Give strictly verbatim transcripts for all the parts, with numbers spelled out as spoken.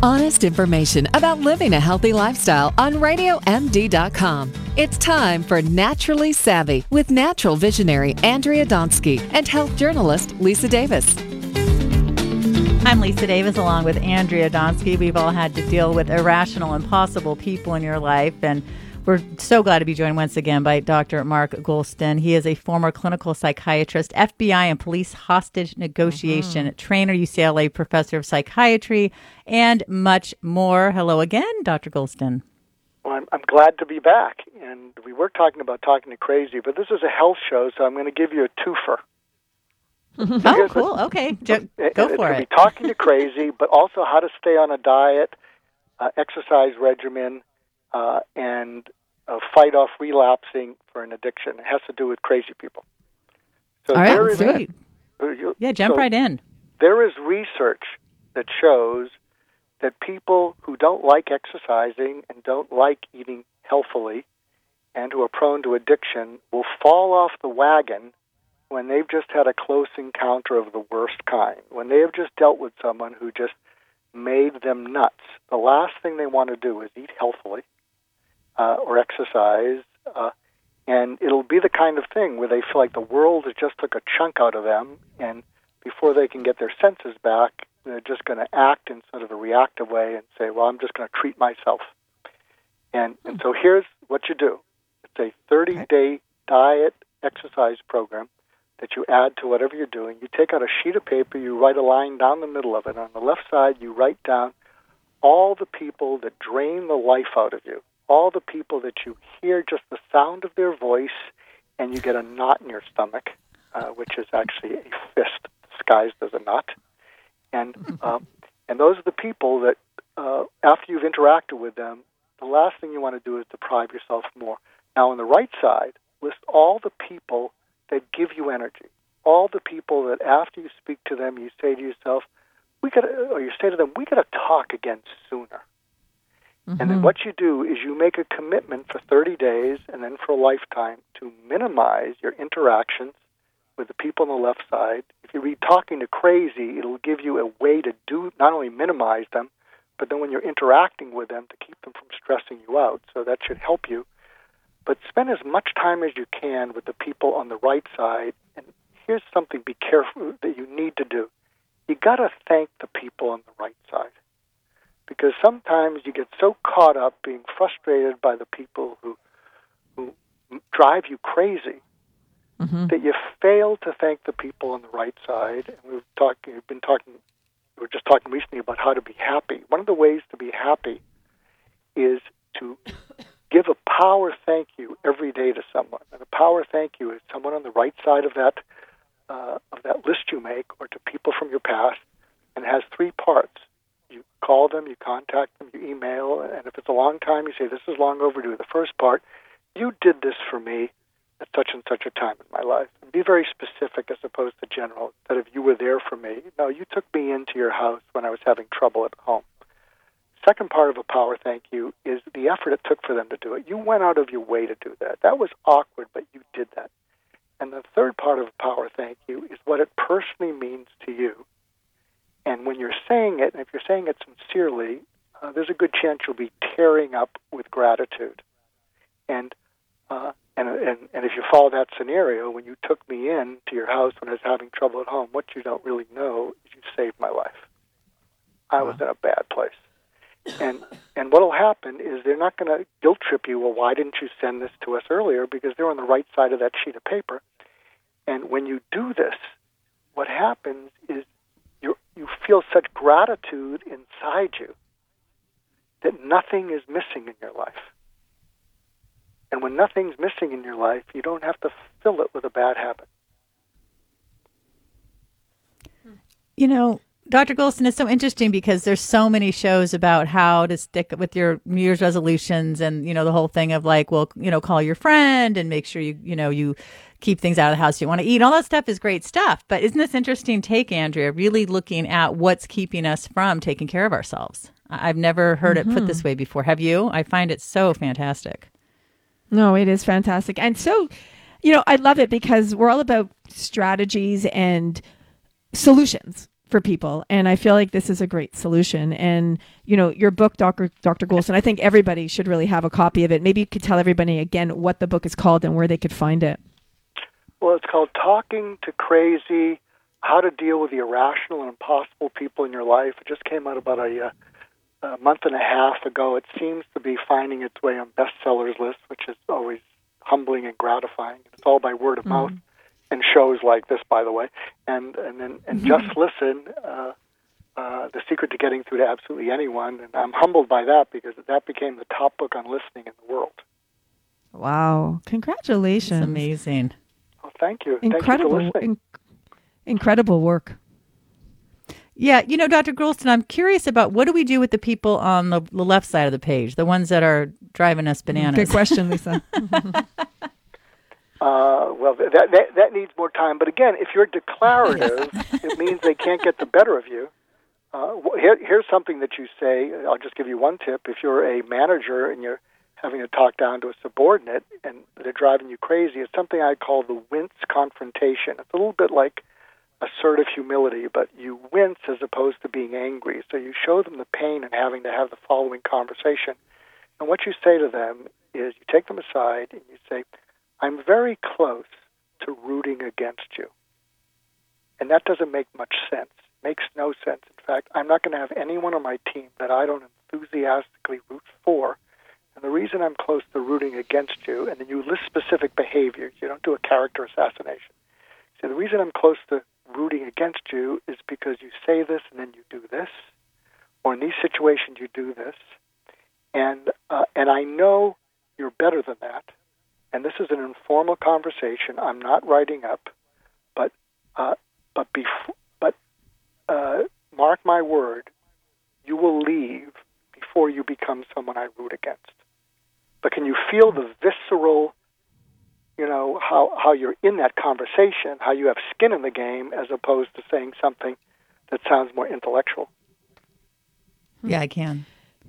Honest information about living a healthy lifestyle on radio m d dot com. It's time for Naturally Savvy with natural visionary Andrea Donsky and health journalist Lisa Davis. I'm Lisa Davis along with Andrea Donsky. We've all had to deal with irrational, impossible people in your life, and we're so glad to be joined once again by Doctor Mark Goulston. He is a former clinical psychiatrist, F B I and police hostage negotiation mm-hmm. trainer, U C L A professor of psychiatry, and much more. Hello again, Doctor Goulston. Well, I'm, I'm glad to be back. And we were talking about talking to crazy, but this is a health show, so I'm going to give you a twofer. Oh, cool. Okay. Jo- go it, for it. it. Be talking to crazy, but also how to stay on a diet, uh, exercise regimen, uh, and uh, fight off relapsing for an addiction. It has to do with crazy people. So All right, there let's is, do it. uh, you, Yeah, jump so right in. There is research that shows that people who don't like exercising and don't like eating healthily and who are prone to addiction will fall off the wagon when they've just had a close encounter of the worst kind, when they have just dealt with someone who just made them nuts. The last thing they want to do is eat healthily uh, or exercise, uh, and it'll be the kind of thing where they feel like the world has just took a chunk out of them, and before they can get their senses back, they're just going to act in sort of a reactive way and say, well, I'm just going to treat myself. And and so here's what you do. It's a thirty-day diet exercise program that you add to whatever you're doing. You take out a sheet of paper, you write a line down the middle of it. On the left side, you write down all the people that drain the life out of you, all the people that you hear just the sound of their voice and you get a knot in your stomach, uh, which is actually a fist disguised as a knot. And um, and those are the people that, uh, after you've interacted with them, the last thing you want to do is deprive yourself more. Now, on the right side, list all the people that give you energy, all the people that after you speak to them, you say to yourself, "We got," or you say to them, "We got to talk again sooner." Mm-hmm. And then what you do is you make a commitment for thirty days and then for a lifetime to minimize your interactions with the people on the left side. If you read Talking to Crazy, it'll give you a way to do not only minimize them, but then when you're interacting with them, to keep them from stressing you out. So that should help you. But spend as much time as you can with the people on the right side. And here's something be careful that you need to do. You got to thank the people on the right side. Because sometimes you get so caught up being frustrated by the people who who drive you crazy mm-hmm. that you fail to thank the people on the right side. And we've talked, we've been talking, we were just talking recently about how to be happy. One of the ways to be happy is to give a power thank you every day to someone. And a power thank you is someone on the right side of that uh, of that list you make, or to people from your past, and it has three parts. You call them, you contact them, you email, and if it's a long time, you say, this is long overdue. The first part, you did this for me at such and such a time in my life. And be very specific as opposed to general, that if you were there for me. No, you took me into your house when I was having trouble at home. Second part of a power thank you is the effort it took for them to do it. You went out of your way to do that. That was awkward, but you did that. And the third part of a power thank you is what it personally means to you. And when you're saying it, and if you're saying it sincerely, uh, there's a good chance you'll be tearing up with gratitude. And, uh, and and and if you follow that scenario, when you took me in to your house when I was having trouble at home, what you don't really know is you saved my life. I was in a bad place. And and what'll happen is they're not going to guilt trip you, well, why didn't you send this to us earlier? Because they're on the right side of that sheet of paper. And when you do this, what happens is you you feel such gratitude inside you that nothing is missing in your life. And when nothing's missing in your life, you don't have to fill it with a bad habit. You know, Doctor Goulston, it's so interesting because there's so many shows about how to stick with your New Year's resolutions, and, you know, the whole thing of like, well, you know, call your friend and make sure you, you know, you keep things out of the house you want to eat. All that stuff is great stuff. But isn't this interesting take, Andrea, really looking at what's keeping us from taking care of ourselves? I've never heard mm-hmm. it put this way before. Have you? I find it so fantastic. No, it is fantastic. And so, you know, I love it because we're all about strategies and solutions. for people. And I feel like this is a great solution. And, you know, your book, Doctor Doctor Goulston, I think everybody should really have a copy of it. Maybe you could tell everybody again what the book is called and where they could find it. Well, it's called Talking to Crazy, How to Deal with the Irrational and Impossible People in Your Life. It just came out about a, uh, a month and a half ago. It seems to be finding its way on bestsellers lists, which is always humbling and gratifying. It's all by word of mm-hmm. mouth. And shows like this, by the way, and and then and mm-hmm. Just Listen, uh, uh, the secret to getting through to absolutely anyone. And I'm humbled by that because that became the top book on listening in the world. Wow! Congratulations! That's amazing. Oh, thank you. Incredible, thank you for listening. In- incredible work. Yeah, you know, Doctor Goulston, I'm curious about what do we do with the people on the, the left side of the page, the ones that are driving us bananas? Good question, Lisa. Uh, well, that, that that needs more time. But again, if you're declarative, it means they can't get the better of you. Uh, here, here's something that you say. I'll just give you one tip. If you're a manager and you're having to talk down to a subordinate and they're driving you crazy, it's something I call the wince confrontation. It's a little bit like assertive humility, but you wince as opposed to being angry. So you show them the pain in having to have the following conversation. And what you say to them is you take them aside and you say, I'm very close to rooting against you. And that doesn't make much sense. Makes no sense. In fact, I'm not going to have anyone on my team that I don't enthusiastically root for. And the reason I'm close to rooting against you, and then you list specific behaviors. You don't do a character assassination. So the reason I'm close to rooting against you is because you say this and then you do this. Or in these situations, you do this. And uh, and I know you're better than that. And this is an informal conversation. I'm not writing up, but uh, but bef- but uh, mark my word, you will leave before you become someone I root against. But can you feel the visceral, you know, how how you're in that conversation, how you have skin in the game, as opposed to saying something that sounds more intellectual? Yeah, I can.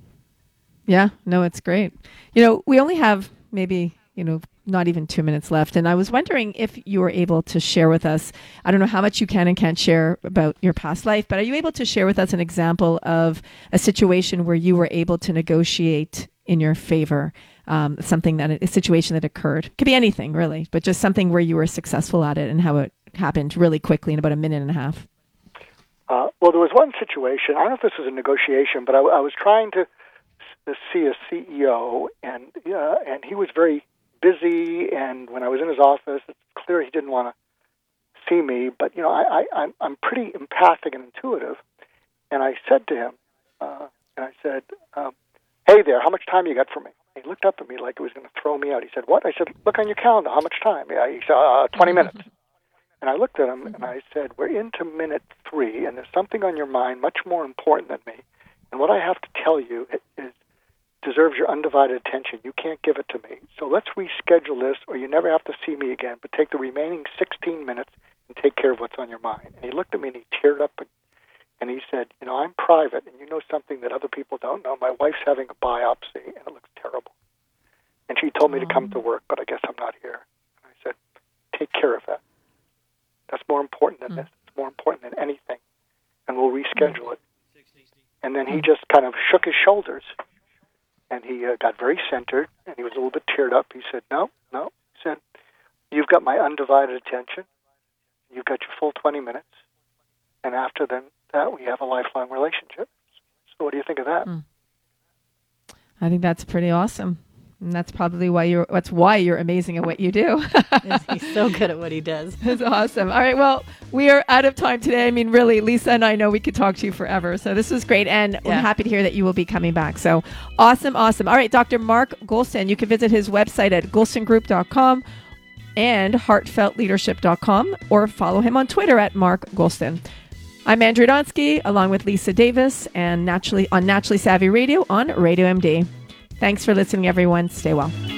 Yeah, no, it's great. You know, we only have maybe, you know, not even two minutes left. And I was wondering if you were able to share with us, I don't know how much you can and can't share about your past life, but are you able to share with us an example of a situation where you were able to negotiate in your favor, um, something that, a situation that occurred? It could be anything really, but just something where you were successful at it and how it happened really quickly in about a minute and a half. Uh, well, there was one situation, I don't know if this was a negotiation, but I, I was trying to, to see a C E O, and uh, and he was very busy, and when I was in his office, it's clear he didn't want to see me, but, you know, I, I, I'm, I'm pretty empathic and intuitive, and I said to him, uh, and I said, um, hey there, how much time you got for me? He looked up at me like he was going to throw me out. He said, what? I said, look on your calendar, how much time? Yeah, he said, uh, twenty minutes. And I looked at him, and I said, we're into minute three, and there's something on your mind much more important than me, and what I have to tell you is deserves your undivided attention. You can't give it to me. So let's reschedule this, or you never have to see me again, but take the remaining sixteen minutes and take care of what's on your mind. And he looked at me and he teared up, and he said, you know, I'm private, and you know something that other people don't know. My wife's having a biopsy, and it looks terrible. And she told me to come to work, but I guess I'm not here. And I said, take care of that. That's more important than mm. this. It's more important than anything. And we'll reschedule mm. it. And then he just kind of shook his shoulders. And he uh, got very centered, and he was a little bit teared up. He said, no, no. He said, you've got my undivided attention. You've got your full twenty minutes. And after then, that, we have a lifelong relationship. So what do you think of that? Mm. I think that's pretty awesome. And that's probably why you're, that's why you're amazing at what you do. He's so good at what he does. It's awesome. All right. Well, we are out of time today. I mean, really, Lisa and I know we could talk to you forever. So this was great. And yeah. I'm happy to hear that you will be coming back. So awesome. Awesome. All right. Doctor Mark Goulston, you can visit his website at goulston group dot com and heartfelt leadership dot com, or follow him on Twitter at Mark Goulston. I'm Andrea Donsky, along with Lisa Davis, and naturally on Naturally Savvy Radio on Radio M D. Thanks for listening, everyone. Stay well.